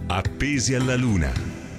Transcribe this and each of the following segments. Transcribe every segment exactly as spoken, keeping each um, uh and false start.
Appesi alla luna.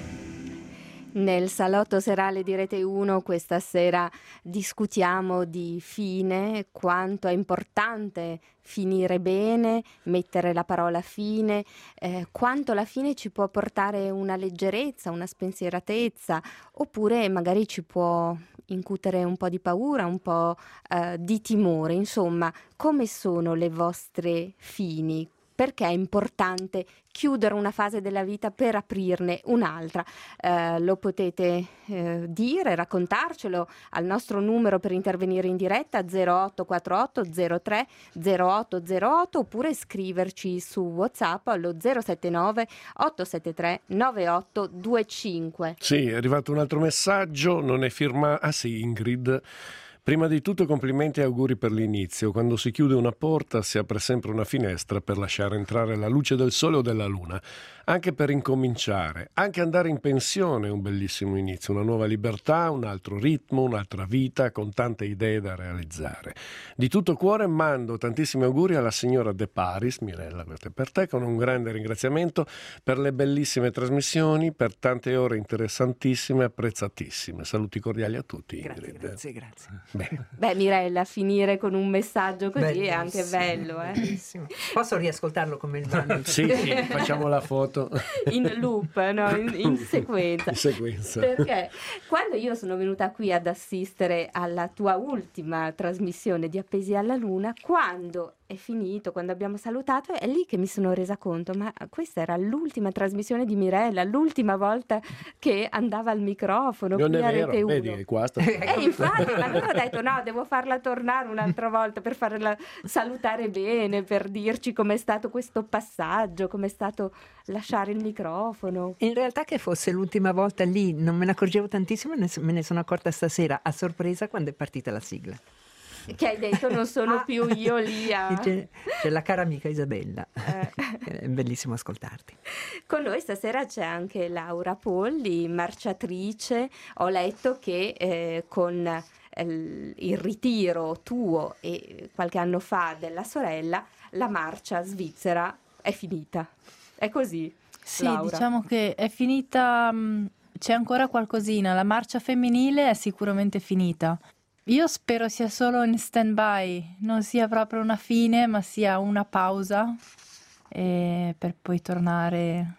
Nel salotto serale di Rete uno questa sera discutiamo di fine, quanto è importante finire bene, mettere la parola fine, eh, quanto la fine ci può portare una leggerezza, una spensieratezza, oppure magari ci può incutere un po' di paura, un po' eh, di timore. Insomma, come sono le vostre fini? Perché è importante chiudere una fase della vita per aprirne un'altra? Eh, lo potete eh, dire, raccontarcelo al nostro numero per intervenire in diretta zero otto quattro otto zero tre zero otto zero otto, oppure scriverci su WhatsApp allo zero sette nove otto sette tre nove otto due cinque. Sì, è arrivato un altro messaggio, non è firmato. Ah sì, Ingrid. Prima di tutto complimenti e auguri per l'inizio. Quando si chiude una porta si apre sempre una finestra per lasciare entrare la luce del sole o della luna, anche per incominciare. Anche andare in pensione è un bellissimo inizio, una nuova libertà, un altro ritmo, un'altra vita con tante idee da realizzare. Di tutto cuore mando tantissimi auguri alla signora De Paris, Mirella, questo è per te, con un grande ringraziamento per le bellissime trasmissioni, per tante ore interessantissime e apprezzatissime. Saluti cordiali a tutti, Ingrid. Grazie, grazie, grazie. Beh. Beh, Mirella, finire con un messaggio così Bellissimo, è anche bello, eh? Bellissimo. Posso riascoltarlo come il brano? Sì, sì, facciamo la foto. In loop, no? in, in sequenza. In sequenza. Perché quando io sono venuta qui ad assistere alla tua ultima trasmissione di Appesi alla Luna, quando è finito, quando abbiamo salutato, è lì che mi sono resa conto, ma questa era l'ultima trasmissione di Mirella, l'ultima volta che andava al microfono. Non qui è a vero, Rete uno. vedi, qua sta... E infatti, ma allora ho detto no, devo farla tornare un'altra volta per farla salutare bene, per dirci com'è stato questo passaggio, com'è stato lasciare il microfono. In realtà che fosse l'ultima volta lì non me ne accorgevo tantissimo, me ne sono accorta stasera a sorpresa quando è partita la sigla. Che hai detto non sono ah. più io lì a... C'è, c'è la cara amica Isabella, eh. È bellissimo ascoltarti. Con noi stasera c'è anche Laura Polli, marciatrice. Ho letto che eh, con eh, il ritiro tuo e qualche anno fa della sorella, la marcia svizzera è finita. È così? Sì, Laura? Diciamo che è finita, c'è ancora qualcosina, la marcia femminile è sicuramente finita. Io spero sia solo in stand-by, non sia proprio una fine, ma sia una pausa e per poi tornare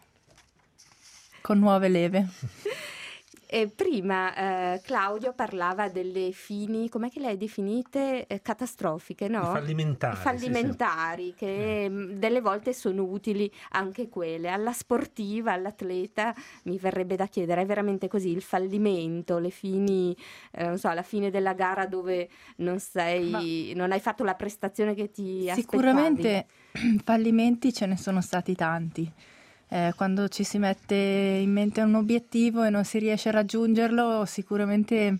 con nuove leve. E prima eh, Claudio parlava delle fini, com'è che le hai definite? Eh, catastrofiche, no? Fallimentari. Fallimentari, sì, sì. Che mm. delle volte sono utili anche quelle. Alla sportiva, all'atleta, mi verrebbe da chiedere, è veramente così? Il fallimento, le fini, eh, non so, la fine della gara dove non sei, Ma non hai fatto la prestazione che ti sicuramente aspettavi? Fallimenti ce ne sono stati tanti. Eh, quando ci si mette in mente un obiettivo e non si riesce a raggiungerlo, sicuramente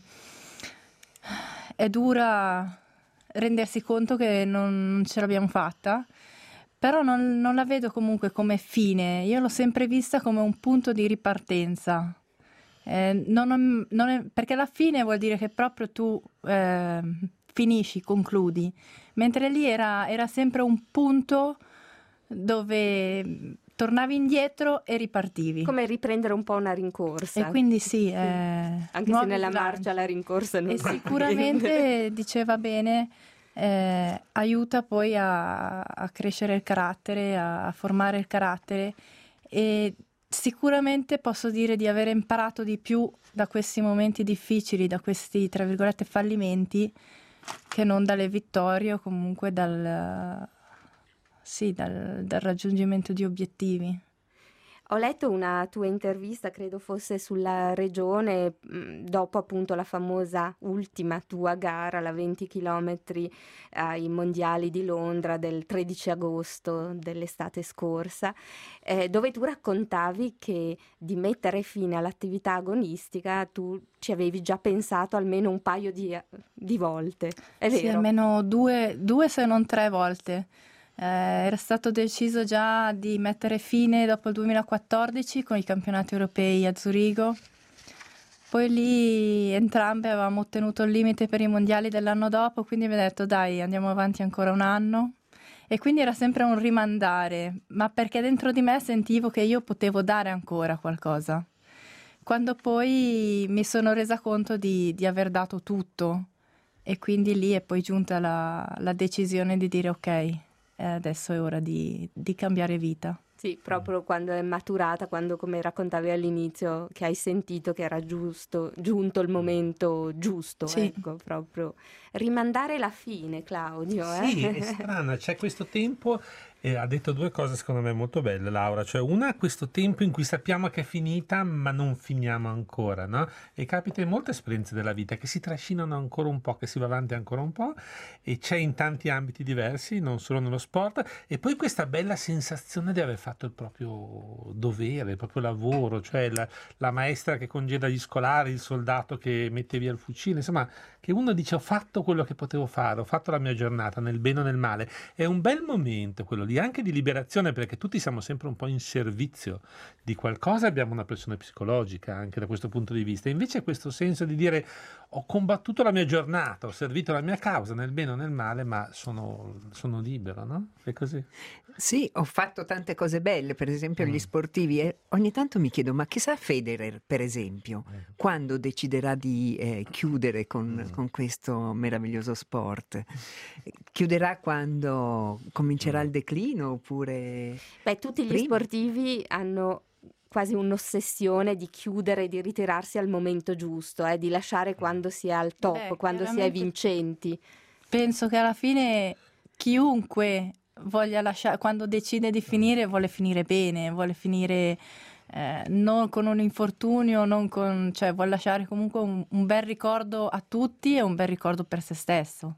è dura rendersi conto che non, non ce l'abbiamo fatta, però non, non la vedo comunque come fine, io l'ho sempre vista come un punto di ripartenza. Eh, non, non è, perché la fine vuol dire che proprio tu eh, finisci, concludi, mentre lì era, era sempre un punto dove tornavi indietro e ripartivi. Come riprendere un po' una rincorsa. E quindi sì, sì. Eh, anche se nella marcia la rincorsa non e va sicuramente bene. Diceva bene, eh, aiuta poi a, a crescere il carattere, a, a formare il carattere, e sicuramente posso dire di aver imparato di più da questi momenti difficili, da questi tra virgolette fallimenti, che non dalle vittorie o comunque dal Sì, dal, dal raggiungimento di obiettivi. Ho letto una tua intervista, credo fosse sulla Regione, mh, dopo appunto la famosa ultima tua gara, la venti chilometri ai mondiali di Londra del tredici agosto dell'estate scorsa, eh, dove tu raccontavi che di mettere fine all'attività agonistica tu ci avevi già pensato almeno un paio di, di volte, è vero? Sì, almeno due, due se non tre volte. Eh, era stato deciso già di mettere fine dopo il duemilaquattordici con i campionati europei a Zurigo. Poi lì entrambe avevamo ottenuto il limite per i mondiali dell'anno dopo, quindi abbiamo detto dai, andiamo avanti ancora un anno. E quindi era sempre un rimandare, ma perché dentro di me sentivo che io potevo dare ancora qualcosa. Quando poi mi sono resa conto di, di aver dato tutto, e quindi lì è poi giunta la, la decisione di dire ok, eh, adesso è ora di, di cambiare vita. Sì, proprio quando è maturata, quando, come raccontavi all'inizio, che hai sentito che era giusto, giunto il momento giusto, Sì. ecco, proprio rimandare la fine, Claudio. Sì, eh? è strana, c'è questo tempo, e ha detto due cose secondo me molto belle Laura, cioè una, questo tempo in cui sappiamo che è finita ma non finiamo ancora, no? E capita in molte esperienze della vita che si trascinano ancora un po', che si va avanti ancora un po', e c'è in tanti ambiti diversi, non solo nello sport, e poi questa bella sensazione di aver fatto il proprio dovere, il proprio lavoro, cioè la, la maestra che congeda gli scolari, il soldato che mette via il fucile, insomma, che uno dice ho fatto quello che potevo fare, ho fatto la mia giornata nel bene o nel male. È un bel momento quello lì, anche di liberazione, perché tutti siamo sempre un po' in servizio di qualcosa, abbiamo una pressione psicologica anche da questo punto di vista. Invece questo senso di dire ho combattuto la mia giornata, ho servito la mia causa nel bene o nel male, ma sono, sono libero, no? È così. Sì, ho fatto tante cose belle, per esempio gli sportivi, e ogni tanto mi chiedo, ma chissà Federer, per esempio, quando deciderà di eh, chiudere con, con questo meraviglioso sport? Chiuderà quando comincerà il declino oppure... Beh, tutti gli prima? sportivi hanno quasi un'ossessione di chiudere, di ritirarsi al momento giusto, eh, di lasciare quando si è al top, Beh, quando si è chiaramente- vincenti. Penso che alla fine chiunque voglia lasciare, quando decide di finire, vuole finire bene, vuole finire eh, non con un infortunio, non con, cioè vuole lasciare comunque un, un bel ricordo a tutti e un bel ricordo per se stesso.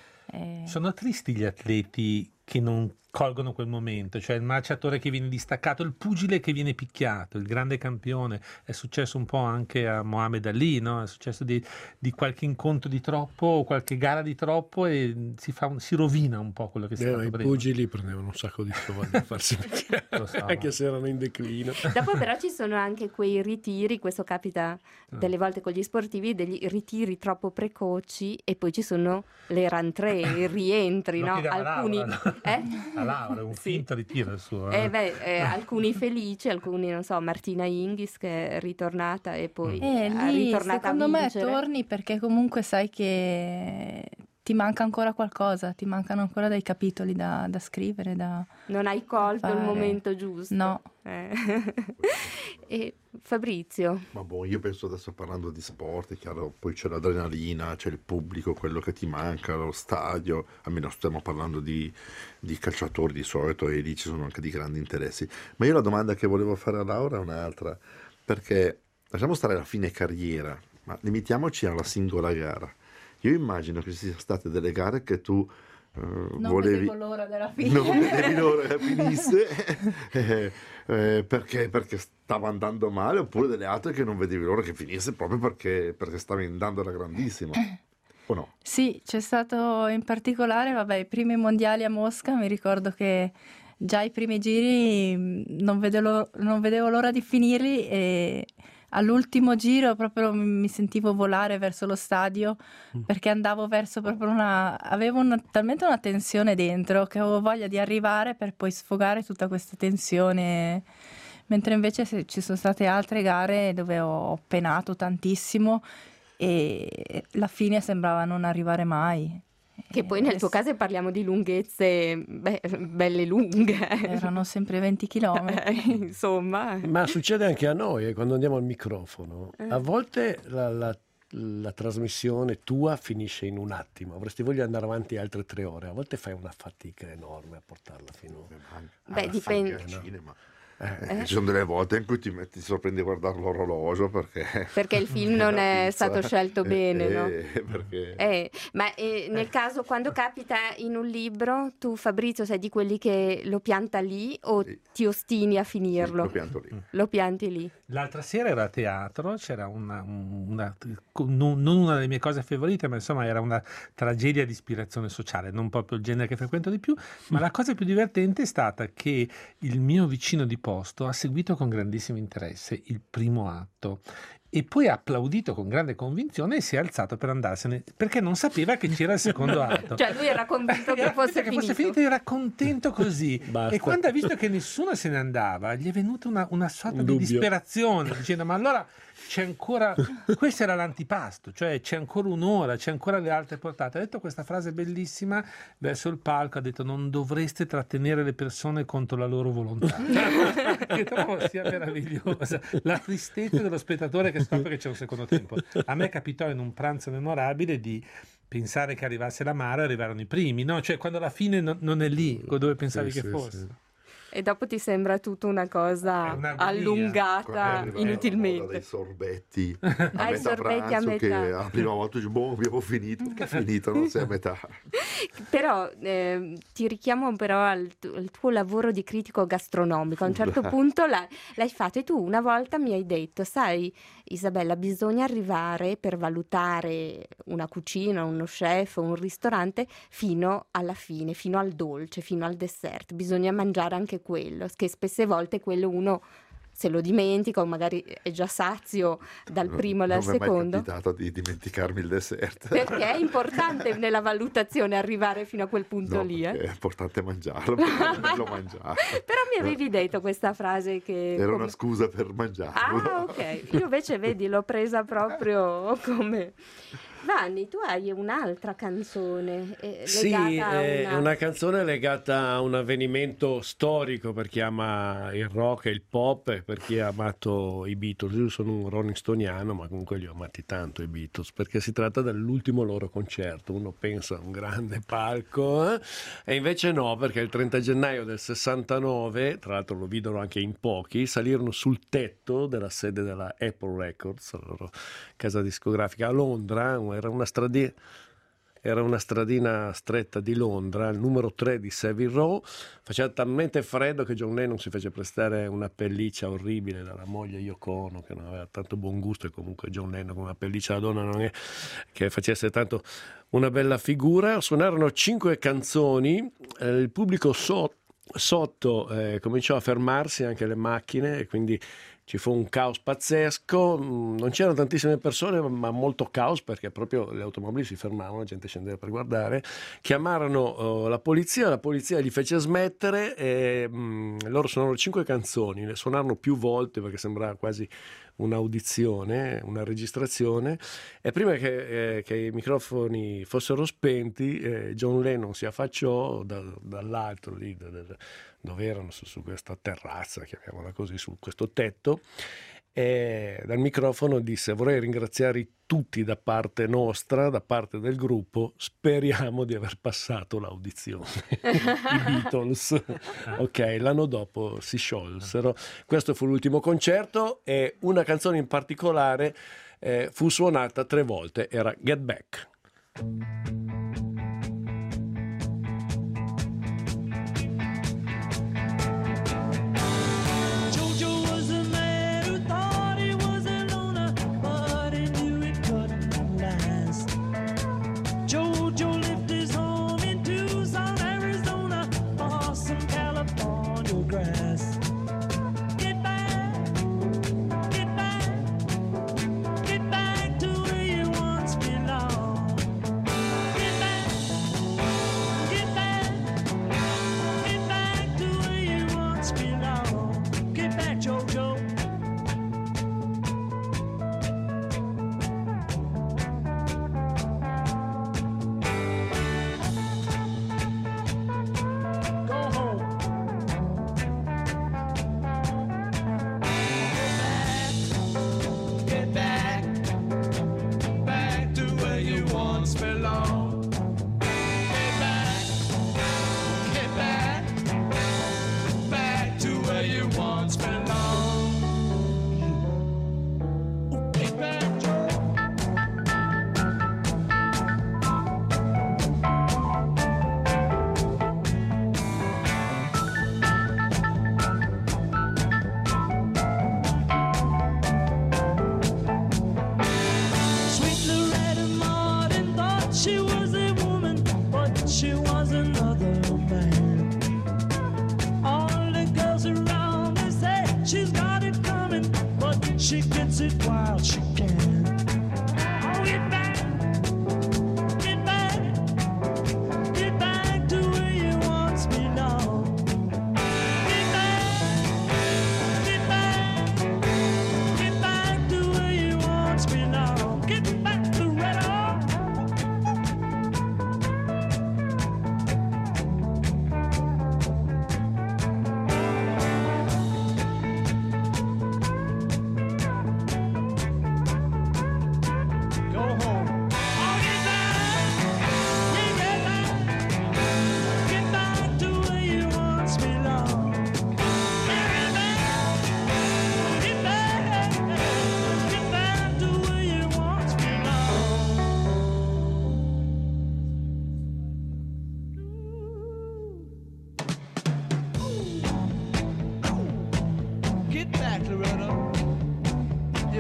Eh, Sono tristi gli atleti che non colgono quel momento, cioè il marciatore che viene distaccato, il pugile che viene picchiato, il grande campione. È successo un po' anche a Mohamed Ali, no? È successo di, di qualche incontro di troppo o qualche gara di troppo e si, fa un- si rovina un po' quello che si è Eh, stato I prima. pugili prendevano un sacco di soldi a farsi picchiare, Lo so, anche ma- se erano in declino. Dopo però ci sono anche quei ritiri, questo capita delle volte con gli sportivi, degli ritiri troppo precoci e poi ci sono le rentrée, i rientri, Lo no? chiediamo a Alcuni, Laura, no? eh? A Laura, è un Sì. finto ritiro il suo. Eh eh. beh, eh, alcuni felici, alcuni non so, Martina Hingis che è ritornata e poi E è lì ritornata secondo a me vincere. torni perché comunque sai che ti manca ancora qualcosa, ti mancano ancora dei capitoli da, da scrivere, da... Non hai colto il fare. momento giusto. No. Eh. E Fabrizio, Ma boh, io penso adesso parlando di sport, è chiaro, poi c'è l'adrenalina, c'è il pubblico, quello che ti manca, lo stadio, almeno stiamo parlando di, di calciatori di solito e lì ci sono anche di grandi interessi. Ma io la domanda che volevo fare a Laura è un'altra, perché lasciamo stare la fine carriera, ma limitiamoci alla singola gara. Io immagino che ci siano state delle gare che tu eh, Non volevi... vedevo l'ora della fine. Non vedevi l'ora che finisse eh, eh, perché, perché stava andando male, oppure delle altre che non vedevi l'ora che finisse proprio perché, perché stavi andando alla grandissima, o no? Sì, c'è stato in particolare, vabbè, i primi mondiali a Mosca, mi ricordo che già i primi giri mh, non vedevo, non vedevo l'ora di finirli e all'ultimo giro proprio mi sentivo volare verso lo stadio perché andavo verso proprio una... avevo una- talmente una tensione dentro che avevo voglia di arrivare per poi sfogare tutta questa tensione, mentre invece se- ci sono state altre gare dove ho penato tantissimo e la fine sembrava non arrivare mai. che poi nel tuo caso parliamo di lunghezze beh, belle lunghe. Erano sempre venti chilometri. Eh, insomma. Ma succede anche a noi, eh, quando andiamo al microfono. Eh. A volte la, la- la trasmissione tua finisce in un attimo, avresti voglia di andare avanti altre tre ore, a volte fai una fatica enorme a portarla fino Beh, Alla dipende. fine al cinema. Eh, Eh, ci sono delle volte in cui ti, metti, ti sorprendi a guardare l'orologio perché... Perché il film non è La stato pizza. scelto bene, Eh, no? eh, perché... Eh, ma eh, nel caso quando capita in un libro, tu Fabrizio sei di quelli che lo pianta lì o Sì. ti ostini a Sì, finirlo? lo pianto lì. Lo pianti lì. L'altra sera era a teatro, c'era una, una- non non una delle mie cose favorite, ma insomma era una tragedia di ispirazione sociale, non proprio il genere che frequento di più, ma la cosa più divertente è stata che il mio vicino di posto ha seguito con grandissimo interesse il primo atto e poi ha applaudito con grande convinzione e si è alzato per andarsene, perché non sapeva che c'era il secondo atto. Cioè lui era convinto che fosse che finito. fosse finito, era contento così. Basta. E quando ha visto che nessuno se ne andava, gli è venuta una, una sorta Un di dubbio. disperazione, dicendo ma allora c'è ancora, questo era l'antipasto, cioè c'è ancora un'ora, c'è ancora le altre portate. Ha detto questa frase bellissima verso il palco, ha detto non dovreste trattenere le persone contro la loro volontà. Che trovo sia meravigliosa, la tristezza dello spettatore che scopre che c'è un secondo tempo. A me capitò in un pranzo memorabile di pensare che arrivasse l'amaro e arrivarono i primi, no? Cioè quando la fine no, non è lì dove pensavi Sì, che sì, fosse. sì. E dopo ti sembra tutta una cosa È un'agonia. Quando allungata arriva la moda inutilmente. dei sorbetti a Ah, i metà sorbetti a pranzo, che metà. la prima volta dici boh, abbiamo finito, che è finito, non sei a metà. Però eh, ti richiamo però al, tu- al tuo lavoro di critico gastronomico. A un certo punto l'hai, l'hai fatto e tu una volta mi hai detto, sai Isabella, bisogna arrivare per valutare una cucina, uno chef, un ristorante fino alla fine, fino al dolce, fino al dessert. Bisogna mangiare anche quello, che spesse volte quello uno se lo dimentica o magari è già sazio dal primo e dal non mi è secondo. mai capitato di dimenticarmi il dessert. Perché è importante nella valutazione arrivare fino a quel punto No, lì. Eh? perché è importante mangiarlo, perché l'ho mangiato. Però mi avevi detto questa frase che... Era come- una scusa per mangiarlo. Ah, ok. Io invece, vedi, l'ho presa proprio come... Vanni, tu hai un'altra canzone eh, Sì, legata a è una... una canzone legata a un avvenimento storico per chi ama il rock e il pop e per chi ha amato i Beatles. Io sono un Rolling Stoniano, ma comunque li ho amati tanto i Beatles, perché si tratta dell'ultimo loro concerto. Uno pensa a un grande palco, eh? E invece no, perché il trenta gennaio del sessantanove, tra l'altro lo videro anche in pochi, salirono sul tetto della sede della Apple Records, la loro casa discografica a Londra. Era una stradina, era una stradina stretta di Londra, il numero tre di Savile Row. Faceva talmente freddo che John Lennon si fece prestare una pelliccia orribile dalla moglie Yoko Ono, che non aveva tanto buon gusto, e comunque John Lennon con una pelliccia da donna non è che facesse tanto una bella figura. Suonarono cinque canzoni, eh, il pubblico so- sotto eh, cominciò a fermarsi, anche le macchine, e quindi ci fu un caos pazzesco. Non c'erano tantissime persone, ma molto caos, perché proprio le automobili si fermavano, la gente scendeva per guardare. Chiamarono uh, la polizia, la polizia li fece smettere e mh, loro suonarono cinque canzoni, le suonarono più volte perché sembrava quasi un'audizione, una registrazione, e prima che, eh, che i microfoni fossero spenti, eh, John Lennon si affacciò da, dall'alto lì, da, da, dove erano, su, su questa terrazza, chiamiamola così, su questo tetto, e dal microfono disse: vorrei ringraziare tutti da parte nostra, da parte del gruppo, speriamo di aver passato l'audizione. I Beatles. Ok, l'anno dopo si sciolsero. Questo fu l'ultimo concerto e una canzone in particolare eh, fu suonata tre volte, era Get Back. She gets it wild, she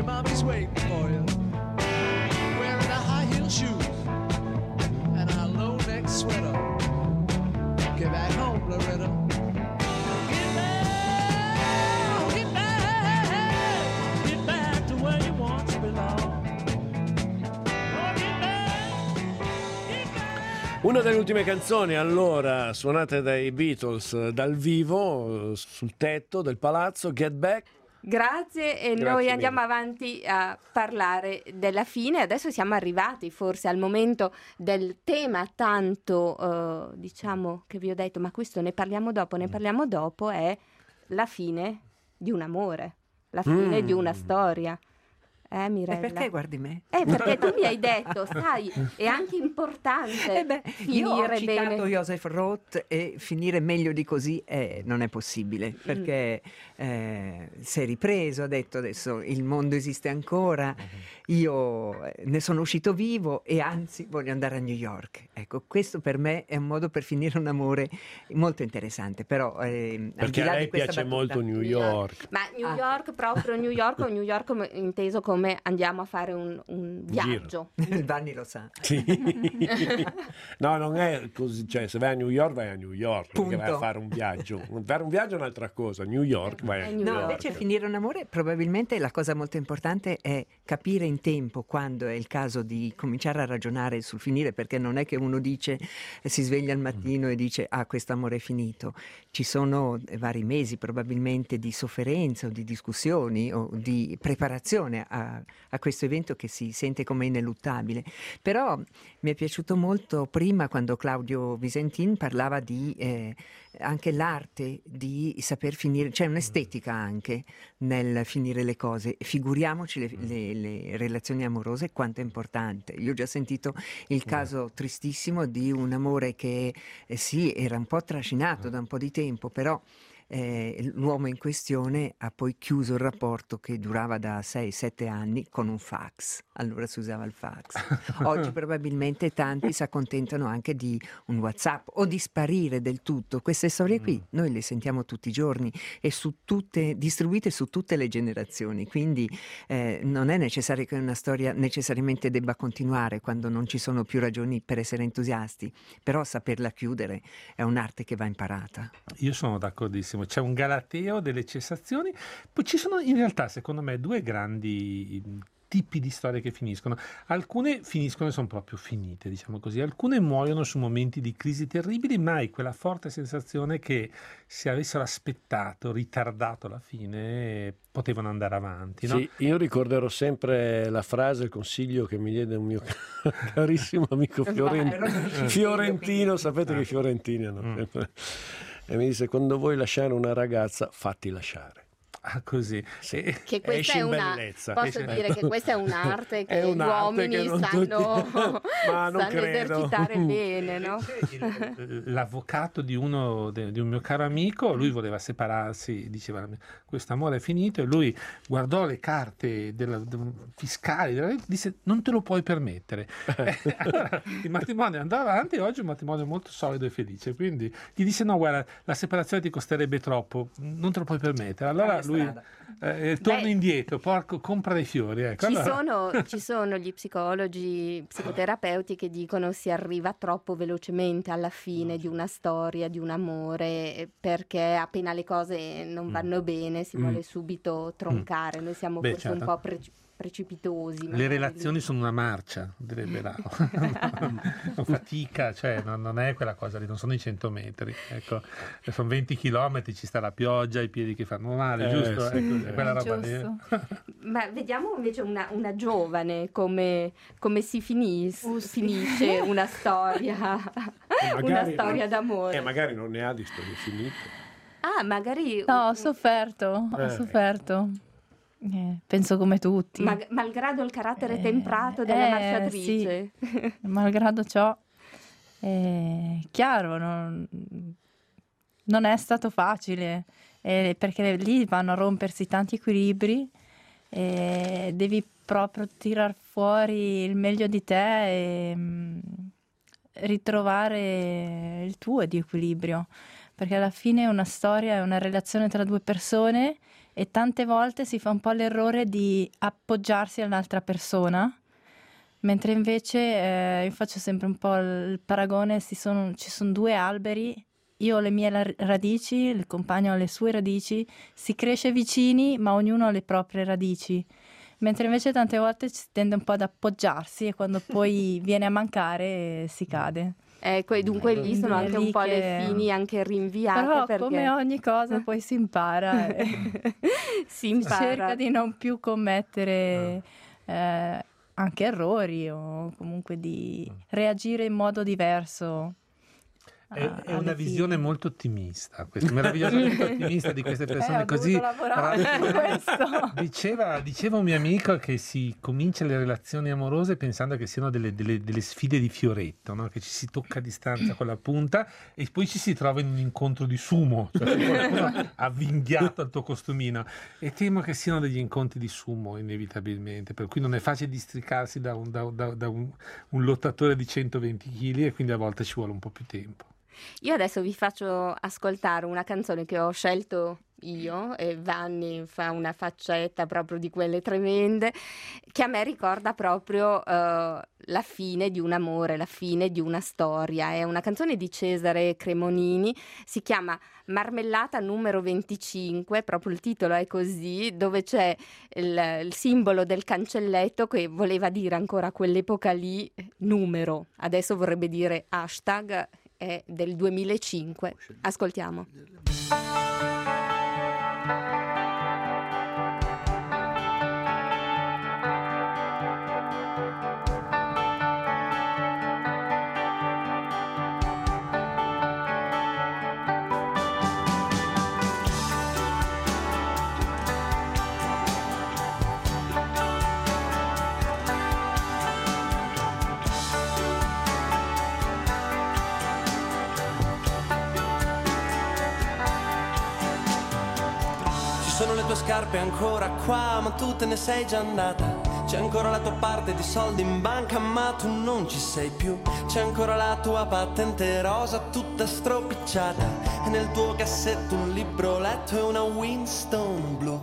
your mommy's waiting for you, wearing a high heel shoes and a low neck sweater. Get back home, Loretta. Get back, get back, get back to where you once belong. Oh, get back, get back. Una delle ultime canzoni allora suonate dai Beatles dal vivo sul tetto del palazzo, Get Back. Grazie e Grazie noi mille. andiamo avanti a parlare della fine. Adesso siamo arrivati forse al momento del tema tanto, eh, diciamo, che vi ho detto, ma questo ne parliamo dopo, ne parliamo dopo, è la fine di un amore, la fine Mm. di una storia. Eh, E Mirella? perché guardi me? Eh, perché tu mi hai detto, sai, è anche importante Eh beh, io ho finire citato bene. Joseph Roth e finire meglio di così eh, non è possibile, perché eh, si è ripreso, ha detto adesso il mondo esiste ancora, io eh, ne sono uscito vivo e anzi voglio andare a New York. Ecco, questo per me è un modo per finire un amore molto interessante, però eh, al Perché di là a di lei questa piace battuta- molto New York. Ma New Ah. York, proprio New York, o New York come- inteso come andiamo a fare un, un viaggio. Il Vanni lo sa. Sì. No, non è così, cioè se vai a New York vai a New York, perché vai a Punto. fare un viaggio. Fare un viaggio è un'altra cosa, New York vai a È New New No, York. invece finire un amore probabilmente la cosa molto importante è capire in tempo quando è il caso di cominciare a ragionare sul finire, perché non è che uno dice, eh, si sveglia al mattino e dice ah questo amore è finito. Ci sono eh, vari mesi probabilmente di sofferenza o di discussioni o di preparazione a, a questo evento che si sente come ineluttabile. Però mi è piaciuto molto prima quando Claudio Visentin parlava di eh, anche l'arte di saper finire, c'è un'estetica anche nel finire le cose. Figuriamoci le, le- le relazioni amorose quanto è importante. Io ho già sentito il caso tristissimo di un amore che eh, sì, era un po' trascinato da un po' di tempo, però eh, l'uomo in questione ha poi chiuso il rapporto che durava da sei sette anni con un fax. Allora si usava il fax. Oggi probabilmente tanti si accontentano anche di un WhatsApp o di sparire del tutto. Queste storie qui noi le sentiamo tutti i giorni e su tutte, distribuite su tutte le generazioni, quindi eh, non è necessario che una storia necessariamente debba continuare quando non ci sono più ragioni per essere entusiasti, però saperla chiudere è un'arte che va imparata. Io sono d'accordissimo, c'è un galateo delle cessazioni, poi ci sono in realtà secondo me due grandi mm, tipi di storie che finiscono. Alcune finiscono e sono proprio finite, diciamo così, alcune muoiono su momenti di crisi terribili, ma hai quella forte sensazione che se avessero aspettato, ritardato la fine, potevano andare avanti, no? Sì, io ricorderò sempre la frase, il consiglio che mi diede un mio carissimo amico Fioren- fiorentino, sapete che i fiorentini hanno Mm. sempre... E mi disse, quando vuoi lasciare una ragazza, fatti lasciare. Ah, così. E- Che questa Esci è in una, bellezza. posso Esci- dire che questa è un'arte che È gli un'arte uomini che non sanno, tutti- Ma non sanno credo. esercitare bene, no? Il- l'avvocato di uno de- di un mio caro amico, lui voleva separarsi, diceva questo amore è finito, e lui guardò le carte della, de- fiscali della- disse non te lo puoi permettere. Eh, allora, il matrimonio andò avanti e oggi è un matrimonio molto solido e felice, quindi gli disse no guarda la separazione ti costerebbe troppo, non te lo puoi permettere, allora Cambia lui strada. eh, torna Beh. indietro, porco, compra dei fiori, ecco. Ci Allora- sono, ci sono gli psicologi, psicoterapeuti che dicono si arriva troppo velocemente alla fine di una storia, di un amore, perché appena le cose non vanno bene si Mm. vuole subito troncare. Noi siamo Beh, forse certo. un po' pre- precipitosi. Le magari. relazioni sono una marcia, direbbe Rao. Non fatica, cioè non, non è quella cosa lì, non sono i cento metri, ecco, sono venti chilometri, ci sta la pioggia, i piedi che fanno male, Eh, giusto? sì, Ecco, eh. è quella roba lì. Giusto. Ma vediamo invece una, una giovane come, come si finis- finisce una storia, una magari- storia d'amore. E magari non ne ha di storie finite. Ah, magari No, ho sofferto, Eh. ho sofferto. Eh, penso come tutti. ma- malgrado il carattere Eh, temprato della eh, marciatrice. Malgrado ciò, è chiaro, non, non è stato facile, eh, perché lì vanno a rompersi tanti equilibri e devi proprio tirar fuori il meglio di te e mm, ritrovare il tuo di equilibrio, perché alla fine una storia è una relazione tra due persone e tante volte si fa un po' l'errore di appoggiarsi all'altra persona, mentre invece eh, io faccio sempre un po' il paragone, ci sono, ci sono due alberi, io ho le mie la- radici, il compagno ha le sue radici, si cresce vicini ma ognuno ha le proprie radici, mentre invece tante volte si tende un po' ad appoggiarsi e quando poi viene a mancare si cade. Ecco, e dunque lì sono Quindi è anche lì un po' le che- fini anche rinviate, Però perché come ogni cosa poi si impara e si impara. cerca di non più commettere eh, anche errori o comunque di reagire in modo diverso. È, a- è alle una visione figlie. molto ottimista, questa meravigliosamente ottimista di queste persone Eh, ho così. dovuto lavorare su questo. Diceva, diceva un mio amico che si comincia le relazioni amorose pensando che siano delle, delle- delle sfide di fioretto, no? Che ci si tocca a distanza con la punta e poi ci si trova in un incontro di sumo, cioè che qualcuno ha avvinghiato il tuo costumino. E temo che siano degli incontri di sumo inevitabilmente, per cui non è facile districarsi da un, da- da- da un- un lottatore di centoventi chili e quindi a volte ci vuole un po' più tempo. Io adesso vi faccio ascoltare una canzone che ho scelto io, e Vanni fa una faccetta proprio di quelle tremende, che a me ricorda proprio eh, la fine di un amore, la fine di una storia. È una canzone di Cesare Cremonini, si chiama Marmellata numero venticinque, proprio il titolo è così, dove c'è il, il simbolo del cancelletto che voleva dire ancora a quell'epoca lì numero, adesso vorrebbe dire hashtag, è del duemilacinque. Ascoltiamo. Sono le tue scarpe ancora qua, ma tu te ne sei già andata. C'è ancora la tua parte di soldi in banca, ma tu non ci sei più. C'è ancora la tua patente rosa tutta stropicciata, e nel tuo cassetto un libro letto e una Winston blu.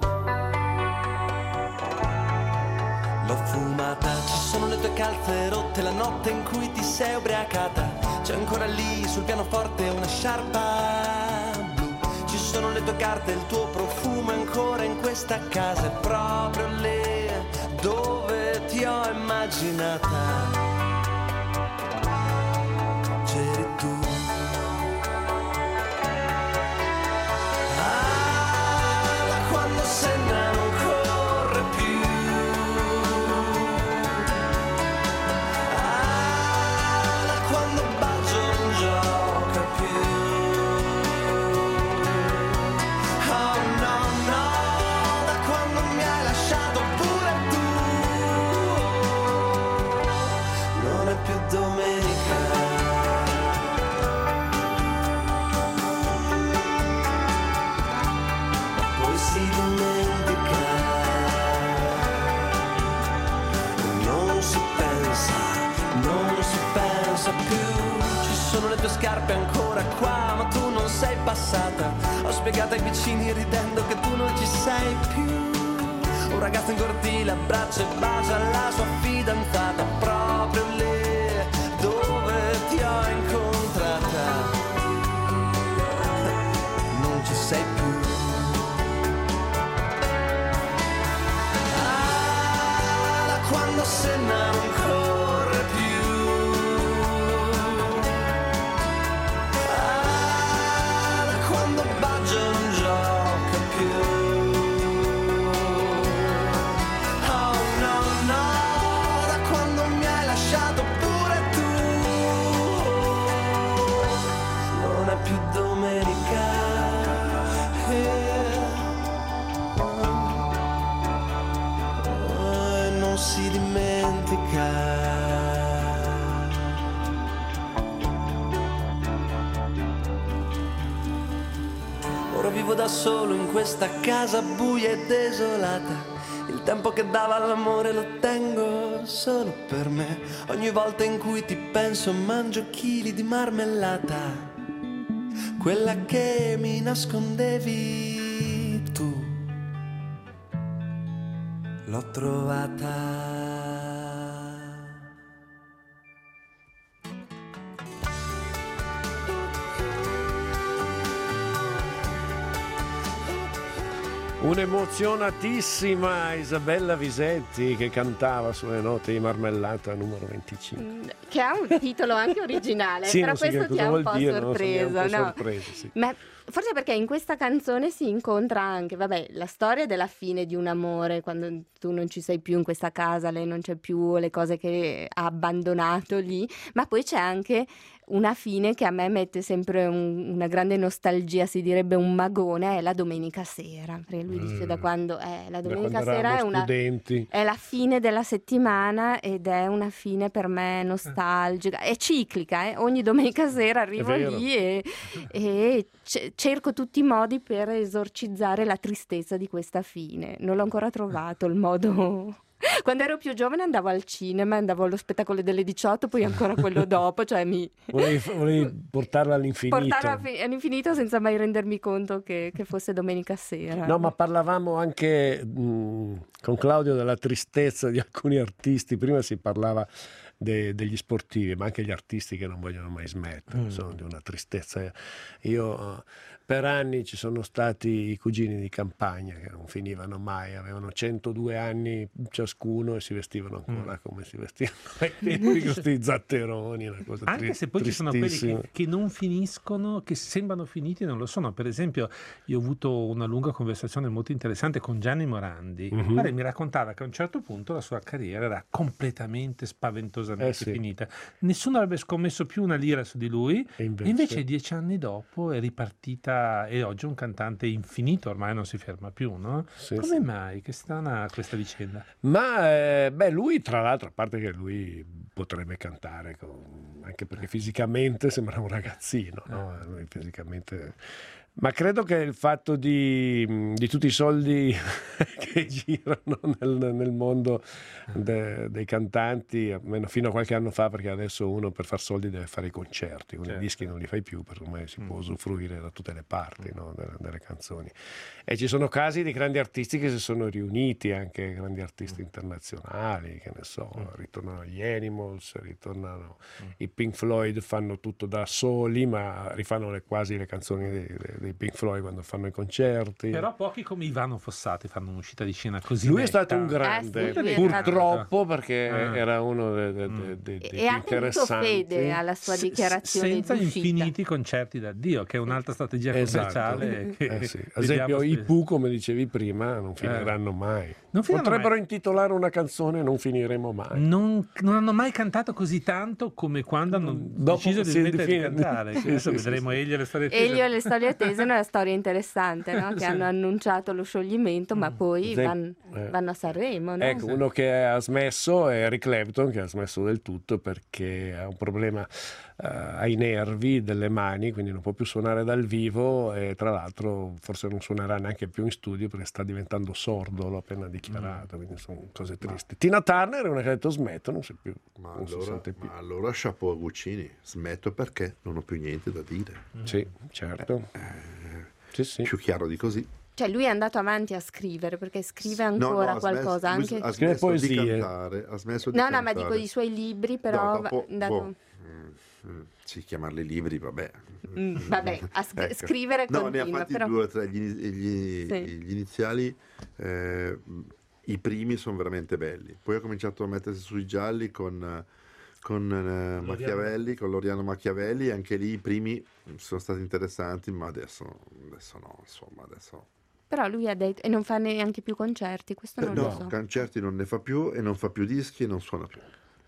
L'ho fumata. Ci sono le tue calze rotte la notte in cui ti sei ubriacata. C'è ancora lì sul pianoforte una sciarpa blu. Ci sono le tue carte, il tuo profumo è ancora in questa casa, è proprio lì dove ti ho immaginata. C'eri tu. Ah, da quando se ne non corre più. Ah, da quando il bacio non gioca più. Oh no, no, da quando mi hai lasciato pure tu. Non è più domenica. Poi si dimentica. Non si pensa, non si pensa più. Ci sono le tue scarpe ancora qua, ma tu non sei passata. Ho spiegato ai vicini ridendo che tu non ci sei più. Un ragazzo in cortile abbraccia e bacia la sua fidanzata, proprio lì dove ti ho incontrata. Non ci sei più. Ah, da quando se ne non corre più. Ah, da quando il bacio non gioca più. Oh no, no, da quando mi hai lasciato pure tu. Non è più domenica. Eh. Oh, e non si dimentica. Ora vivo da solo in questa casa buia e desolata. Il tempo che dava all'amore lo tengo solo per me. Ogni volta in cui ti penso mangio chili di marmellata, quella che mi nascondevi tu. l'ho trovata. Un'emozionatissima Isabella Visetti che cantava sulle note di Marmellata numero venticinque. Che ha un titolo anche originale, Sì, però non so che questo ti cosa ha un vuol po' dire, non so, mi ha un sorpreso, po' no? sorpreso, sì. Ma forse perché in questa canzone si incontra anche, vabbè, la storia della fine di un amore, quando tu non ci sei più in questa casa, lei non c'è più, le cose che ha abbandonato lì, ma poi c'è anche una fine che a me mette sempre un- una grande nostalgia, si direbbe un magone, è la domenica sera, perché lui dice da Mm. quando è la Da domenica quando sera è eravamo una... studenti. È la fine della settimana ed è una fine per me nostalgica, è ciclica, eh? Ogni domenica sera arrivo vero. lì e, e ce- cerco tutti i modi per esorcizzare la tristezza di questa fine. Non l'ho ancora trovato il modo. Quando ero più giovane andavo al cinema, andavo allo spettacolo delle diciotto, poi ancora quello dopo, cioè mi Volevi, volevi portarla all'infinito. portava fi- all'infinito senza mai rendermi conto che, che fosse domenica sera. No, ma parlavamo anche mh, con Claudio della tristezza di alcuni artisti. Prima si parlava de- degli sportivi, ma anche gli artisti che non vogliono mai smettere, Mm. sono di una tristezza. Io eh, per anni ci sono stati i cugini di campagna che non finivano mai, avevano centodue anni ciascuno e si vestivano ancora Mm. come si vestivano ai tempi, questi zatteroni, una cosa Anche tri- se poi ci sono quelli tristissima. che, che non finiscono, che sembrano finiti e non lo sono. Per esempio, io ho avuto una lunga conversazione molto interessante con Gianni Morandi. Mhm. Guarda, mi raccontava che a un certo punto la sua carriera era completamente spaventosamente Eh sì. finita. Nessuno avrebbe scommesso più una lira su di lui. E E invece, invece dieci anni dopo è ripartita e oggi è un cantante infinito, ormai non si ferma più, no? sì, Come sì. mai? Che strana questa vicenda. Ma eh, beh, lui tra l'altro, a parte che lui potrebbe cantare, con- anche perché fisicamente sembra un ragazzino, no? Lui fisicamente... Ma credo che il fatto di, di tutti i soldi che girano nel, nel mondo de- dei cantanti, almeno fino a qualche anno fa, perché adesso uno per far soldi deve fare i concerti, con Certo. i dischi non li fai più, perché ormai si può Mm. usufruire da tutte le parti, no? delle, delle canzoni. E ci sono casi di grandi artisti che si sono riuniti, anche grandi artisti internazionali, che ne so, ritornano gli Animals, ritornano i Pink Floyd, fanno tutto da soli, ma rifanno le- quasi le canzoni dei, dei Pink Floyd quando fanno i concerti. Però pochi come Ivano Fossati fanno un'uscita di scena così Lui è netta. stato un grande, Eh sì, lui è stato- purtroppo, perché Ah. era uno dei, dei- Mm. dei- dei E più ha tenuto interessanti. fede alla sua Se- dichiarazione senza d'uscita. infiniti concerti d'addio, che è un'altra strategia Esatto. commerciale che Eh sì. Ad vediamo esempio i spesso. Pooh, come dicevi prima, non finiranno mai. Non finiranno Potrebbero mai. intitolare una canzone Non finiremo mai. Non, non hanno mai cantato così tanto come quando hanno Dopo deciso di si smettere di define- cantare. Sì, Adesso sì, vedremo sì, sì. Elio e le storie tese. Elio e le storie attese è una storia interessante, no? Che Sì. hanno annunciato lo scioglimento, ma poi Esempio- van- eh. vanno a Sanremo, no? Ecco, uno che ha smesso è Eric Clapton, che ha smesso del tutto perché ha un problema eh, ai nervi delle mani, quindi non può più suonare dal vivo e tra l'altro forse non suonerà neanche più in studio perché sta diventando sordo, l'ho appena dichiarato, quindi sono cose tristi. Tina Turner è una che ha detto smetto, non si più, Ma non si allora, sente più. ma allora chapeau a Guccini, smetto perché non ho più niente da dire. Sì, certo. Sì, sì. Più chiaro di così. Cioè lui è andato avanti a scrivere perché scrive No, no, ancora ha qualcosa smesso- lui anche... ha Scrive smesso di poesie. cantare, ha smesso di No, no, ma cantare. dico i suoi libri, però... No, dopo- è andato- boh, mm, mm, sì, chiamarli libri, vabbè. Mm, vabbè, a sc- Ecco. scrivere No, ne ha continua, fatti però... due o tre, gli, gli- Sì. gli iniziali, eh, i primi sono veramente belli. Poi ha cominciato a mettersi sui gialli con, con eh, Machiavelli, con Loriano Machiavelli, anche lì i primi sono stati interessanti, ma adesso, adesso no, insomma, adesso... Però lui ha detto... E non fa neanche più concerti, questo non lo No, so. concerti non ne fa più e non fa più dischi e non suona più.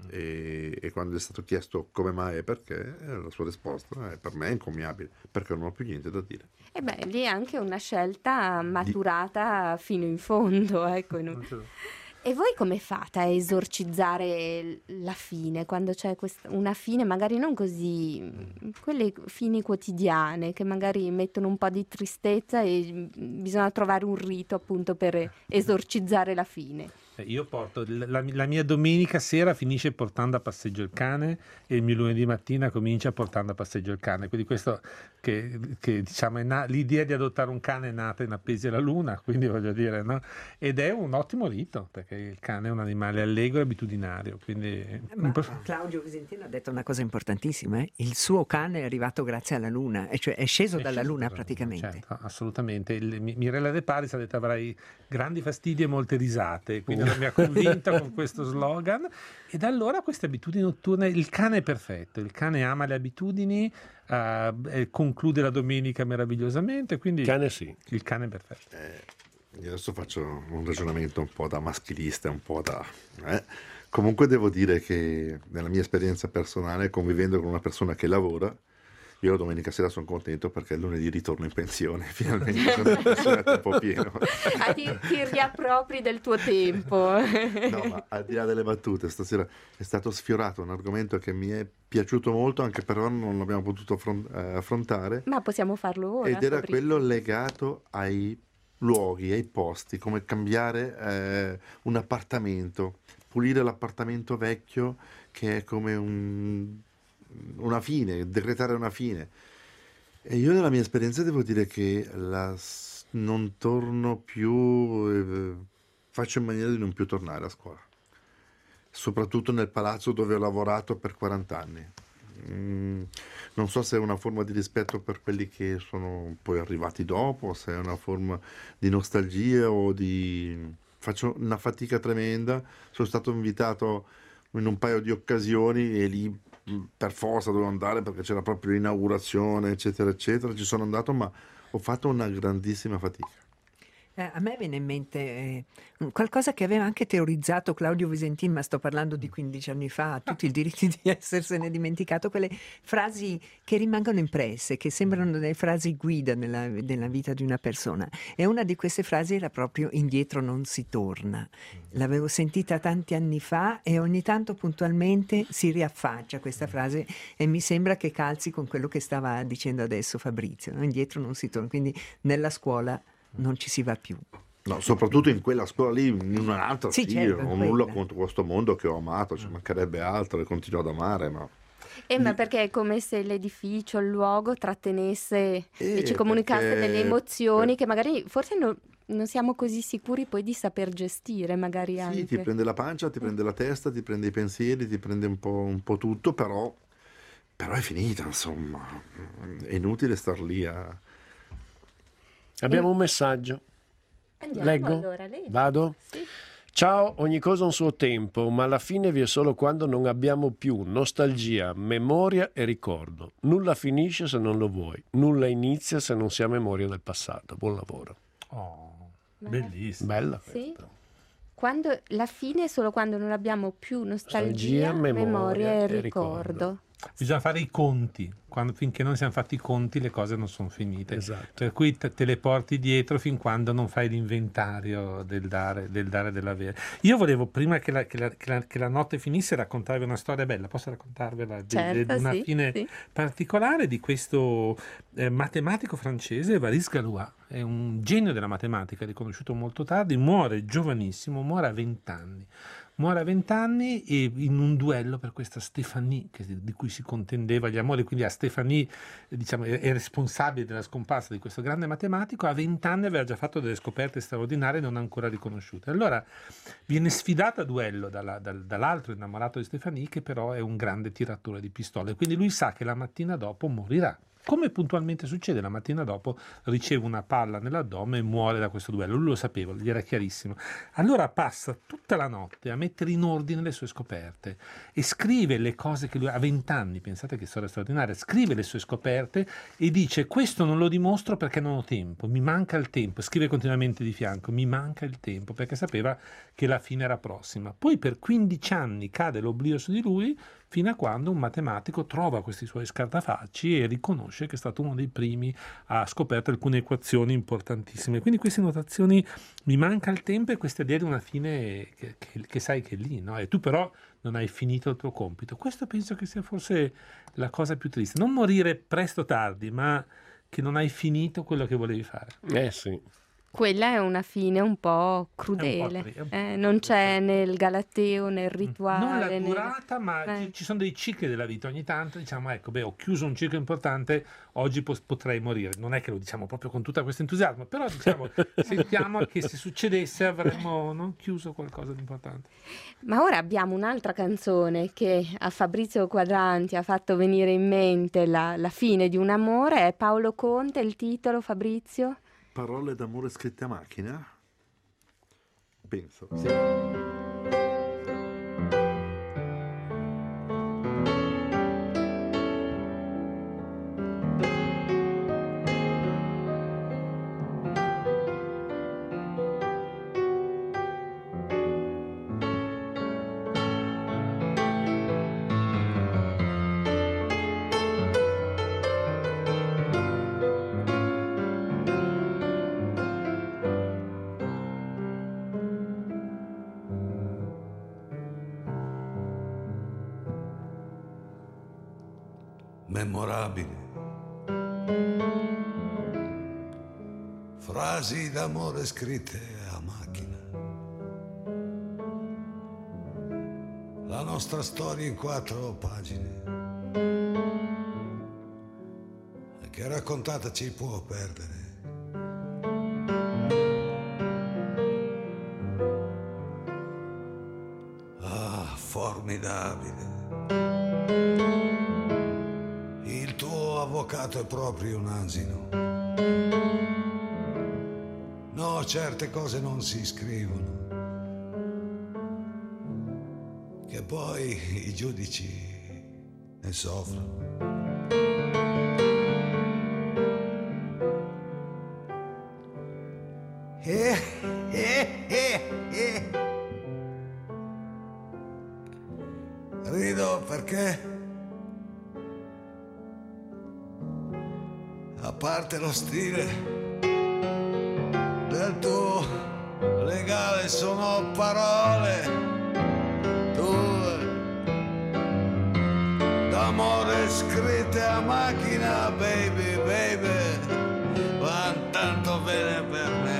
E, e quando è stato chiesto come mai e perché, eh, la sua risposta è: per me è incommiabile, perché non ho più niente da dire. E beh, lì è anche una scelta maturata fino in fondo, ecco. in un- E voi come fate a esorcizzare la fine, quando c'è questa, una fine magari non così, quelle fini quotidiane che magari mettono un po' di tristezza e bisogna trovare un rito appunto per esorcizzare la fine? Cioè, io porto la, la mia domenica sera finisce portando a passeggio il cane e il mio lunedì mattina comincia portando a passeggio il cane. Quindi questo che, che diciamo è na- l'idea di adottare un cane è nata in Appesi alla Luna, quindi voglio dire, no? Ed è un ottimo rito, perché il cane è un animale allegro e abitudinario. Quindi Ma Claudio Visentino ha detto una cosa importantissima, eh? Il suo cane è arrivato grazie alla Luna, e cioè è sceso è dalla sceso Luna dalla praticamente. Luna, certo, assolutamente. Il, Mirella De Paris ha detto avrai grandi fastidi e molte risate, quindi mi ha convinto con questo slogan, e da allora queste abitudini notturne, il cane è perfetto, il cane ama le abitudini, uh, conclude la domenica meravigliosamente, quindi cane sì. Il cane è perfetto. Eh, io adesso faccio un ragionamento un po' da maschilista, un po' da... Eh. Comunque devo dire che nella mia esperienza personale, convivendo con una persona che lavora, io la domenica sera sono contento perché il lunedì ritorno in pensione, finalmente sono in pensione a tempo pieno. Ah, ti, ti riappropri del tuo tempo. No, ma al di là delle battute, stasera è stato sfiorato un argomento che mi è piaciuto molto, anche però non l'abbiamo potuto affron- eh, affrontare. Ma possiamo farlo ora. Ed era Fabrizio. quello legato ai luoghi, ai posti, come cambiare eh, un appartamento, pulire l'appartamento vecchio che è come un... una fine, decretare una fine. E io nella mia esperienza devo dire che la, non torno più, eh, faccio in maniera di non più tornare a scuola, soprattutto nel palazzo dove ho lavorato per quaranta anni. Mm, non so se è una forma di rispetto per quelli che sono poi arrivati dopo, se è una forma di nostalgia o di... Faccio una fatica tremenda, sono stato invitato in un paio di occasioni e lì per forza dovevo andare perché c'era proprio l'inaugurazione, eccetera, eccetera. Ci sono andato, ma ho fatto una grandissima fatica. Eh, a me viene in mente eh, qualcosa che aveva anche teorizzato Claudio Visentin, ma sto parlando di quindici anni fa, ha tutti il diritto di essersene dimenticato, quelle frasi che rimangono impresse, che sembrano delle frasi guida nella, nella vita di una persona. E una di queste frasi era proprio indietro non si torna. L'avevo sentita tanti anni fa e ogni tanto puntualmente si riaffaccia questa frase e mi sembra che calzi con quello che stava dicendo adesso Fabrizio, no? Indietro non si torna, quindi nella scuola non ci si va più. No, soprattutto in quella scuola lì, in un'altra sì, sì, certo, non ho nulla contro questo mondo che ho amato, ci mancherebbe altro e continuo ad amare, ma... Eh, ma perché è come se l'edificio, il luogo trattenesse Eh, e ci comunicasse perché- delle emozioni che magari forse no- non siamo così sicuri poi di saper gestire, magari Sì, anche. ti prende la pancia, ti prende la testa, ti prende i pensieri, ti prende un po', un po' tutto, però, però è finita, insomma. È inutile star lì a... Abbiamo un messaggio. Andiamo, Leggo? allora, leggi. Vado? Sì. Ciao, ogni cosa ha un suo tempo, ma alla fine vi è solo quando non abbiamo più nostalgia, memoria e ricordo. Nulla finisce se non lo vuoi, nulla inizia se non si ha memoria del passato. Buon lavoro. Oh, Ma- bellissimo. Bella Sì. questa. Quando, la fine è solo quando non abbiamo più nostalgia, Nostalgia, memoria, memoria e e ricordo. ricordo. Bisogna fare i conti, quando, finché non siamo fatti i conti le cose non sono finite, Esatto. per cui te, te le porti dietro fin quando non fai l'inventario del dare, del dare e dell'avere. Io volevo, prima che la, che la- che la- che la notte finisse, raccontarvi una storia bella, posso raccontarvela? Di, Certo, di una sì, fine sì. particolare di questo eh, matematico francese, Évariste Galois, è un genio della matematica, riconosciuto molto tardi, muore giovanissimo, muore a venti anni. Muore a venti anni e in un duello per questa Stéphanie che- di cui si contendeva gli amori, quindi a Stéphanie eh, diciamo, è, è responsabile della scomparsa di questo grande matematico. A venti anni aveva già fatto delle scoperte straordinarie non ancora riconosciute. Allora viene sfidato a duello dalla- dal- dall'altro innamorato di Stéphanie, che però è un grande tiratore di pistole, quindi lui sa che la mattina dopo morirà. Come puntualmente succede, la mattina dopo riceve una palla nell'addome e muore da questo duello. Lui lo sapeva, gli era chiarissimo. Allora passa tutta la notte a mettere in ordine le sue scoperte e scrive le cose che lui ha venti anni, pensate che storia straordinaria, scrive le sue scoperte e dice: questo non lo dimostro perché non ho tempo, mi manca il tempo. Scrive continuamente di fianco: mi manca il tempo, perché sapeva che la fine era prossima. Poi per quindici anni cade l'oblio su di lui, fino a quando un matematico trova questi suoi scartafacci e riconosce che è stato uno dei primi a scoperto alcune equazioni importantissime. Quindi queste notazioni, mi manca il tempo, e questa idea di una fine che, che- che sai che è lì, no? E tu però non hai finito il tuo compito. Questo penso che sia forse la cosa più triste. Non morire presto o tardi, ma che non hai finito quello che volevi fare. Eh sì. Quella è una fine un po' È un po' crudele, tri- è un po' eh, non c'è nel galateo, nel non la rituale, nel- durata, ma eh. ci, ci sono dei cicli della vita. Ogni tanto diciamo, ecco, beh, ho chiuso un ciclo importante, oggi pos- potrei morire. Non è che lo diciamo proprio con tutto questo entusiasmo, però diciamo, sentiamo che se succedesse avremmo non chiuso qualcosa di importante. Ma ora abbiamo un'altra canzone che a Fabrizio Quadranti ha fatto venire in mente la, la fine di un amore, è Paolo Conte, il titolo, Fabrizio? Parole d'amore scritte a macchina? Penso, sì. Memorabile. Frasi d'amore scritte a macchina. La nostra storia in quattro pagine. E che raccontata ci può perdere. Ah, formidabile. Il tuo avvocato è proprio un asino. No, certe cose non si scrivono. Che poi i giudici ne soffrono. Eh, eh, eh, eh. Rido perché, a parte lo stile del tuo legale, sono parole tue d'amore scritte a macchina, baby, baby, van tanto bene per me.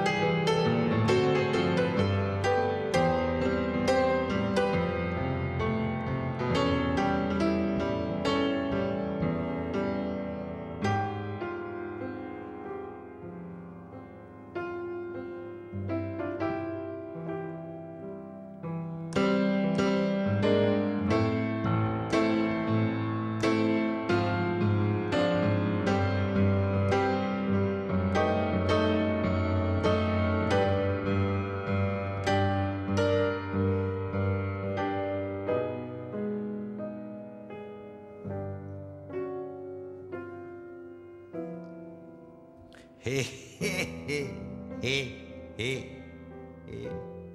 Eh, eh, eh, eh, eh, eh.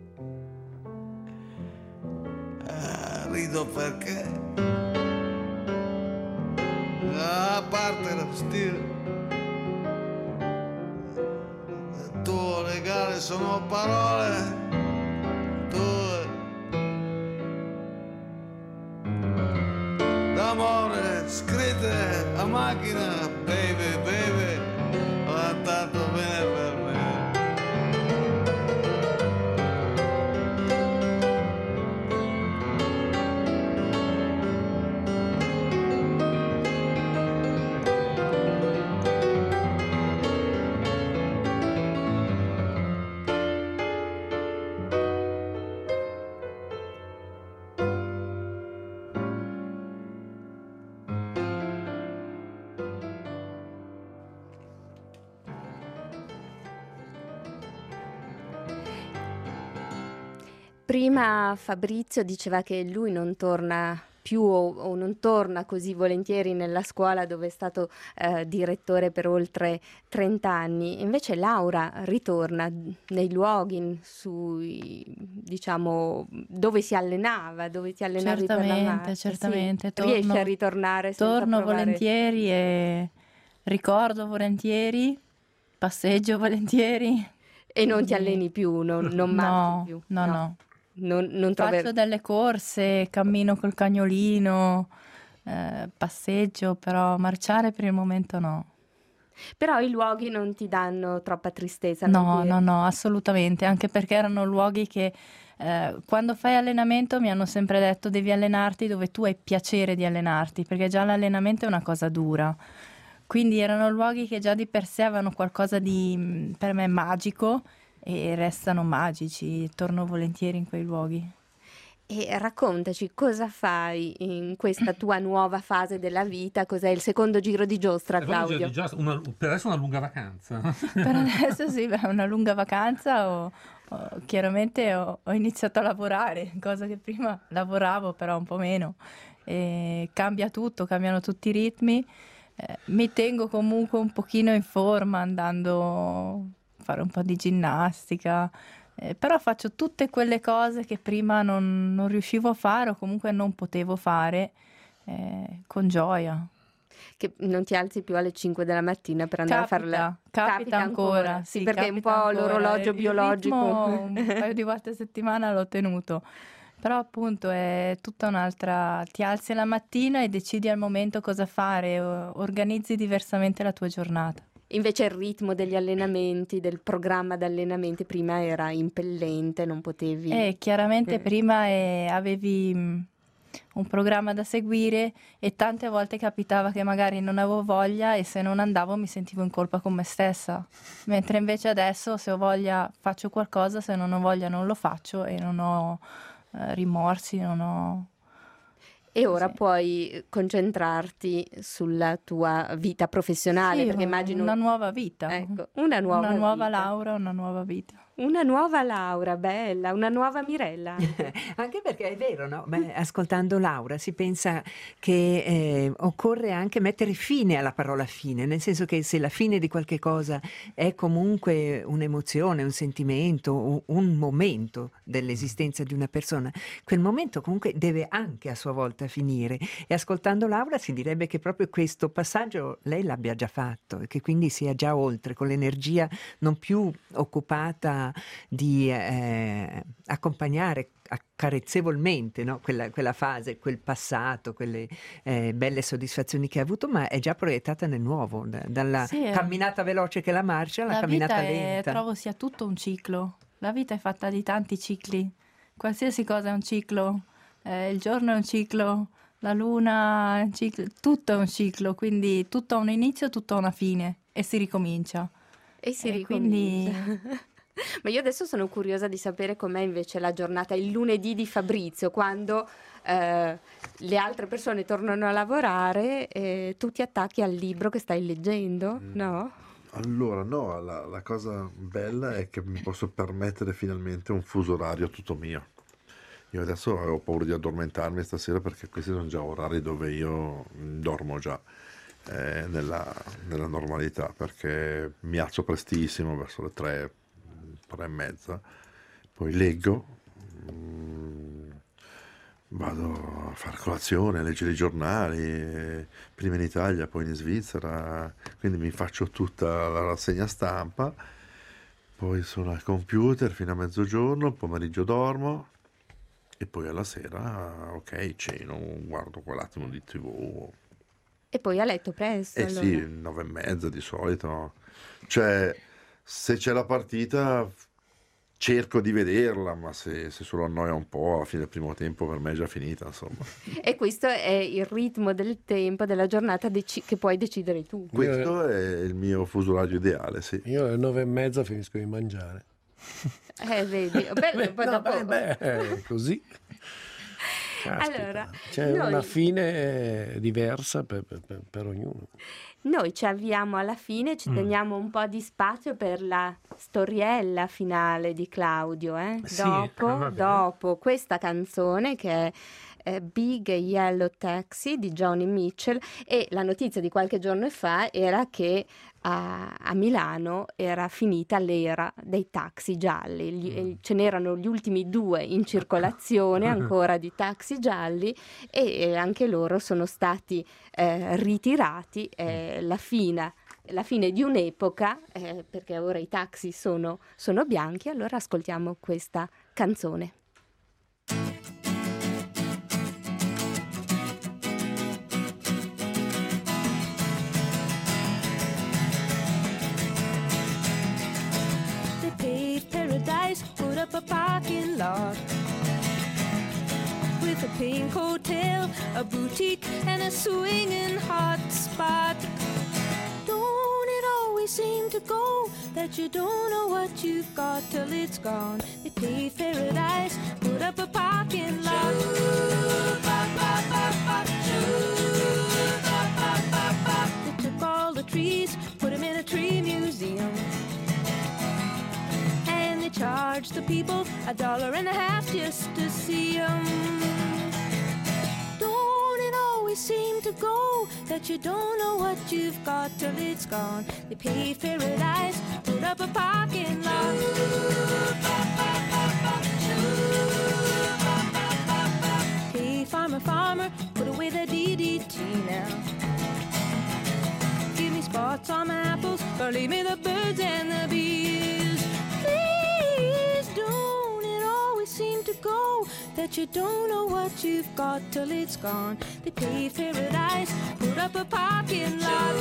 Ah, rido perché, a parte lo stile del tuo legale, sono parole tue d'amore scritte a macchina, baby, baby, va tanto bene per me. Prima Fabrizio diceva che lui non torna più o, o non torna così volentieri nella scuola dove è stato eh, direttore per oltre trenta anni. Invece Laura ritorna nei luoghi sui, diciamo, dove si allenava, dove ti allenavi per la Certamente, marcia. certamente. Sì. Torno- Riesci a ritornare senza Torno provare- volentieri e ricordo volentieri, passeggio volentieri. E non ti Quindi- alleni più, non, non No, marci più. no, no. Non, non trovi- Faccio delle corse, cammino col cagnolino, eh, passeggio, però marciare per il momento no. Però i luoghi non ti danno troppa tristezza, non No, ti- no, no, assolutamente, anche perché erano luoghi che eh, quando fai allenamento mi hanno sempre detto devi allenarti dove tu hai piacere di allenarti, perché già l'allenamento è una cosa dura. Quindi erano luoghi che già di per sé avevano qualcosa di, mh, per me, magico e restano magici, torno volentieri in quei luoghi. E raccontaci cosa fai in questa tua nuova fase della vita, cos'è il secondo giro di giostra, Secondo giro Claudio? di giostra, una- per adesso una lunga vacanza. Per adesso sì, beh, una lunga vacanza, ho, ho- chiaramente ho, ho iniziato a lavorare, cosa che prima lavoravo però un po' meno. E cambia tutto, cambiano tutti i ritmi. Eh, mi tengo comunque un pochino in forma andando a fare un po' di ginnastica, eh, però faccio tutte quelle cose che prima non, non riuscivo a fare o comunque non potevo fare eh, con gioia. Che non ti alzi più alle cinque della mattina per andare Capita, a fare la... capita ancora, sì, sì, perché è un capita po' ancora. l'orologio Il biologico. ritmo un paio di volte a settimana l'ho tenuto, però appunto è tutta un'altra, ti alzi la mattina e decidi al momento cosa fare, o- organizzi diversamente la tua giornata. Invece il ritmo degli allenamenti, del programma di allenamenti prima era impellente, non potevi... E chiaramente Eh. prima eh, avevi mh, un programma da seguire e tante volte capitava che magari non avevo voglia e se non andavo mi sentivo in colpa con me stessa, mentre invece adesso se ho voglia faccio qualcosa, se non ho voglia non lo faccio e non ho eh, rimorsi, non ho... E ora Sì. puoi concentrarti sulla tua vita professionale, Sì, perché immagino... una nuova vita, Ecco, una nuova una nuova vita. laurea, una nuova vita. Una nuova Laura, bella, una nuova Mirella. Anche perché è vero, no? Beh, ascoltando Laura si pensa che eh, occorre anche mettere fine alla parola fine, nel senso che se la fine di qualche cosa è comunque un'emozione, un sentimento, un, un momento dell'esistenza di una persona, quel momento comunque deve anche a sua volta finire. E ascoltando Laura si direbbe che proprio questo passaggio lei l'abbia già fatto e che quindi sia già oltre, con l'energia non più occupata di eh, accompagnare accarezzevolmente, no? quella, quella fase, quel passato, quelle eh, belle soddisfazioni che ha avuto, ma è già proiettata nel nuovo, da- dalla Sì, eh. camminata veloce che la marcia alla La camminata vita è, lenta. trovo sia tutto un ciclo. La vita è fatta di tanti cicli. Qualsiasi cosa è un ciclo. Eh, il giorno è un ciclo, la luna è un ciclo, tutto è un ciclo, quindi tutto ha un inizio, tutto ha una fine e si ricomincia. E si E ricomincia. quindi Ma io adesso sono curiosa di sapere com'è invece la giornata, il lunedì di Fabrizio, quando eh, le altre persone tornano a lavorare e tu ti attacchi al libro che stai leggendo, Mm. no? Allora, no, la, la cosa bella è che mi posso permettere finalmente un fuso orario tutto mio. Io adesso ho paura di addormentarmi stasera perché questi sono già orari dove io dormo già eh, nella, nella normalità, perché mi alzo prestissimo verso le tre, tre e mezza, poi leggo, mm, vado a fare colazione, a leggere i giornali, eh, prima in Italia, poi in Svizzera, quindi mi faccio tutta la rassegna stampa, poi sono al computer fino a mezzogiorno, il pomeriggio dormo e poi alla sera, ok, ceno, guardo quell'attimo di tivù. E poi a letto presto. Eh allora. sì, nove e mezza di solito. Cioè, se c'è la partita cerco di vederla, ma se, se solo annoia un po', alla fine del primo tempo per me è già finita, insomma. E questo è il ritmo del tempo, della giornata deci- che puoi decidere tu. Questo è il mio fuso orario ideale, sì. Io alle nove e mezza finisco di mangiare. Eh, vedi, beh, poi No, dopo... beh, beh, così. Caspita, Allora, c'è noi- una fine diversa per, per- per- per ognuno. Noi ci avviamo alla fine, ci Mm. teniamo un po' di spazio per la storiella finale di Claudio, eh? Sì, dopo, ah, va bene. dopo questa canzone che è eh, Big Yellow Taxi di Joni Mitchell, e la notizia di qualche giorno fa era che a, a Milano era finita l'era dei taxi gialli. Gli- eh, ce n'erano gli ultimi due in circolazione ancora di taxi gialli e eh, anche loro sono stati eh, ritirati, eh, la fine, la fine di un'epoca, eh, perché ora i taxi sono, sono bianchi. Allora ascoltiamo questa canzone. paradise, put up a parking lot with a pink hotel, a boutique, and a swinging hot spot. Don't it always seem to go that you don't know what you've got till it's gone? They paved paradise, put up a parking lot. They took all the trees, put them in a tree museum, and they charged the people a dollar and a half just to see them. Don't it always seem to go that you don't know what you've got till it's gone? They paved paradise, put up a parking lot. Hey, farmer, farmer, put away the D D T now. Give me spots on my apples, or leave me the birds and the bees. Please, don't it always seem to go that you don't know what you've got till it's gone? They paved paradise, put up a parking lot.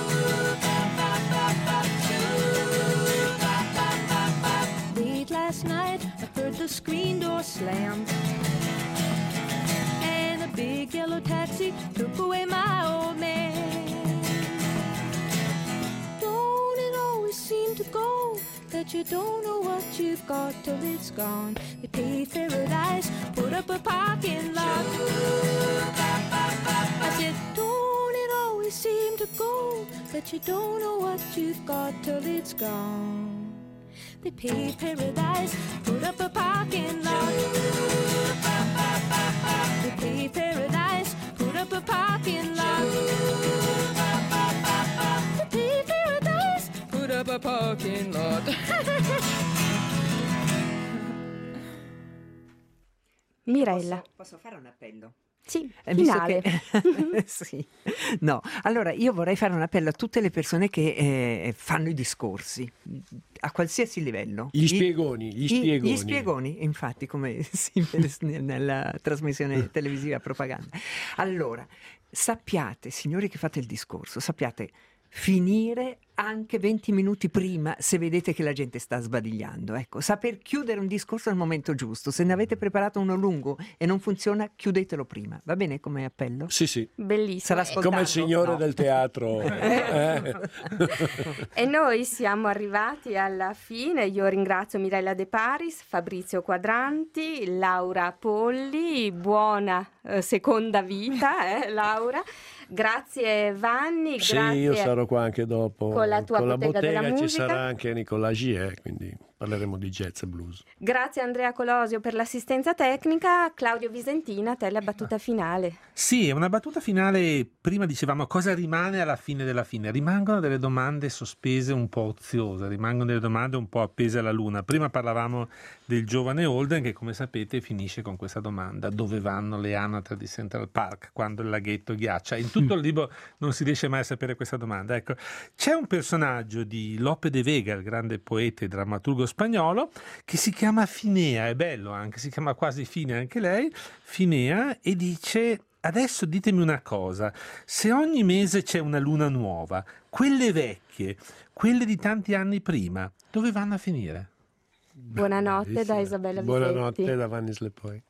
Late last night, I heard the screen door slam, and a big yellow taxi took away my old man. Don't it always seem to go that you don't know what you've got till it's gone? They paved paradise, put up a parking lot. I said, don't it always seem to go that you don't know what you've got till it's gone? They paved paradise, put up a parking lot. They paved paradise, put up a parking lot. They paved paradise, put up a parking lot. Mirella. Posso, posso fare un appello? Sì, Eh, visto finale. che- sì. No, allora io vorrei fare un appello a tutte le persone che eh, fanno i discorsi a qualsiasi livello. Gli I- spiegoni, gli i- spiegoni. Gli spiegoni, infatti, come si vede nella trasmissione televisiva propaganda. Allora, sappiate, signori che fate il discorso, sappiate finire anche venti minuti prima se vedete che la gente sta sbadigliando. Ecco, saper chiudere un discorso al momento giusto. Se ne avete preparato uno lungo e non funziona, chiudetelo prima. Va bene come appello? Sì, sì. Bellissimo. Sarà ascoltato? Come il signore No. del teatro. Eh. E noi siamo arrivati alla fine. Io ringrazio Mirella De Paris, Fabrizio Quadranti, Laura Polli. Buona eh, seconda vita, eh, Laura. Grazie Vanni, Sì, grazie. io sarò qua anche dopo. Con la tua la bottega della ci musica. sarà anche Nicola Gie, quindi parleremo di jazz e blues. Grazie Andrea Colosio per l'assistenza tecnica. Claudio Visentina, a te la battuta finale. Sì, è una battuta finale. Prima dicevamo cosa rimane alla fine della fine. Rimangono delle domande sospese un po' oziose, rimangono delle domande un po' appese alla luna. Prima parlavamo del giovane Holden che, come sapete, finisce con questa domanda: dove vanno le anatre di Central Park quando il laghetto ghiaccia? In tutto il libro non si riesce mai a sapere questa domanda. Ecco, c'è un personaggio di Lope de Vega, il grande poeta e drammaturgo spagnolo, che si chiama Finea, è bello anche, si chiama quasi Fine anche lei, Finea, e dice: adesso ditemi una cosa, se ogni mese c'è una luna nuova, quelle vecchie, quelle di tanti anni prima, dove vanno a finire? Buonanotte da Isabella Visetti. Buonanotte da Vanni Slepoi.